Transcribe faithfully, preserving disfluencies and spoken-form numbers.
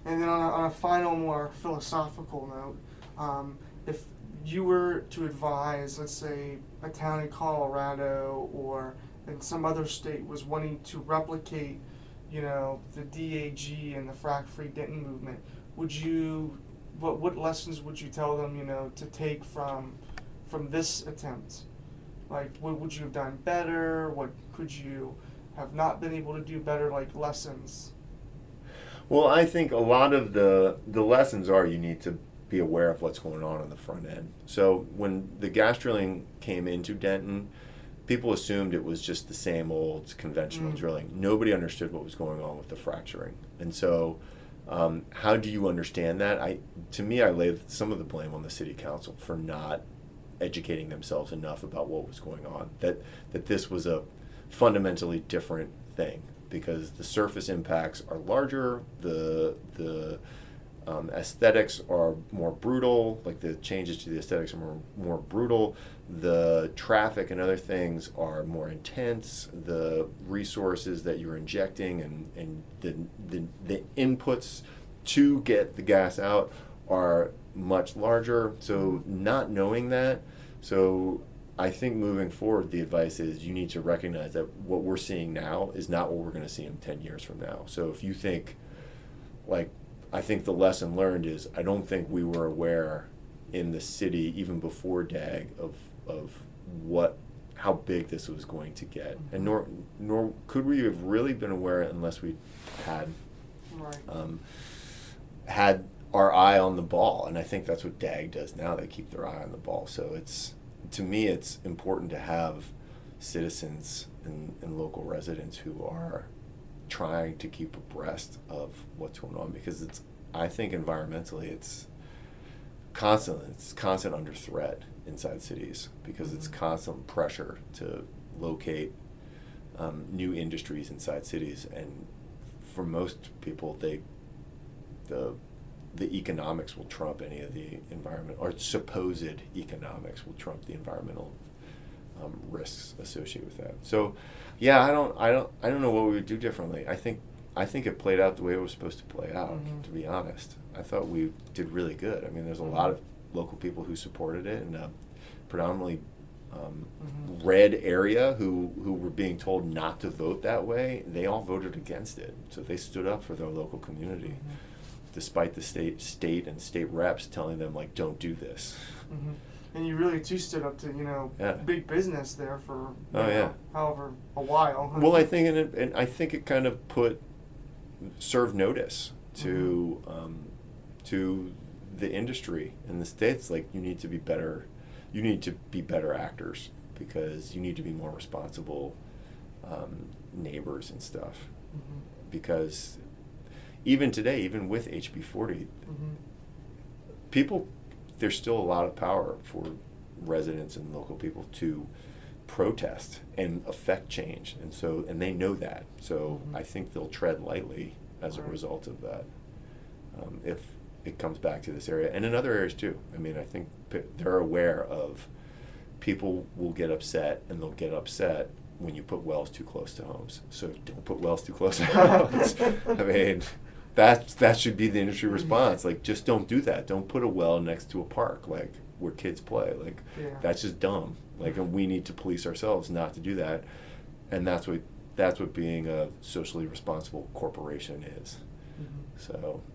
And then on a, on a final, more philosophical note, um, if you were to advise, let's say, a town in Colorado or in some other state was wanting to replicate, you know, the D A G and the frack-free Denton movement, would you, what what lessons would you tell them, you know, to take from from this attempt? Like, what would you have done better? What could you have not been able to do better? Like lessons. Well, I think a lot of the the lessons are you need to be aware of what's going on on the front end. So when the gas drilling came into Denton, people assumed it was just the same old conventional Mm. drilling. Nobody understood what was going on with the fracturing. And so um, how do you understand that? I, to me, I lay some of the blame on the city council for not educating themselves enough about what was going on, that that this was a fundamentally different thing, because the surface impacts are larger, the the um, aesthetics are more brutal, like the changes to the aesthetics are more, more brutal, the traffic and other things are more intense, the resources that you're injecting and, and the, the, the inputs to get the gas out are much larger. So not knowing that, so I think moving forward, the advice is you need to recognize that what we're seeing now is not what we're going to see in ten years from now. So if you think, like, I think the lesson learned is I don't think we were aware in the city, even before D A G, of of what, how big this was going to get. And nor, nor could we have really been aware unless we had, Right. um, had our eye on the ball. And I think that's what D A G does now. They keep their eye on the ball. So it's, to me, it's important to have citizens and, and local residents who are trying to keep abreast of what's going on, because it's, I think environmentally it's constant, it's constant under threat inside cities, because mm-hmm. it's constant pressure to locate um, new industries inside cities, and for most people, they the the economics will trump any of the environment, or supposed economics will trump the environmental um, risks associated with that. So, yeah, I don't, I don't, I don't know what we would do differently. I think, I think it played out the way it was supposed to play out. Mm-hmm. To be honest, I thought we did really good. I mean, there's a Mm-hmm. lot of local people who supported it, and uh, predominantly um, Mm-hmm. red area who who were being told not to vote that way. They all voted against it, so they stood up for their local community. Mm-hmm. Despite the state, state and state reps telling them, like, don't do this. Mm-hmm. And you really too stood up to, you know, Yeah. big business there for, you Oh, know, yeah. however a while. Well, I think, and, it, and I think it kind of put, served notice to, Mm-hmm. um, to the industry in the States. Like, you need to be better, you need to be better actors, because you need to be more responsible um, neighbors and stuff. Mm-hmm. Because even today, even with H B forty, Mm-hmm. people, there's still a lot of power for residents and local people to protest and affect change, and so, and they know that. So Mhm. I think they'll tread lightly as a Right. result of that. Um, if it comes back to this area, and in other areas too. I mean, I think p- they're aware of, people will get upset, and they'll get upset when you put wells too close to homes. So don't put wells too close to homes. I mean, that that should be the industry response. Like, just don't do that. Don't put a well next to a park, like where kids play. Like, Yeah. that's just dumb. Like, and we need to police ourselves not to do that. And that's what that's what being a socially responsible corporation is. Mm-hmm. So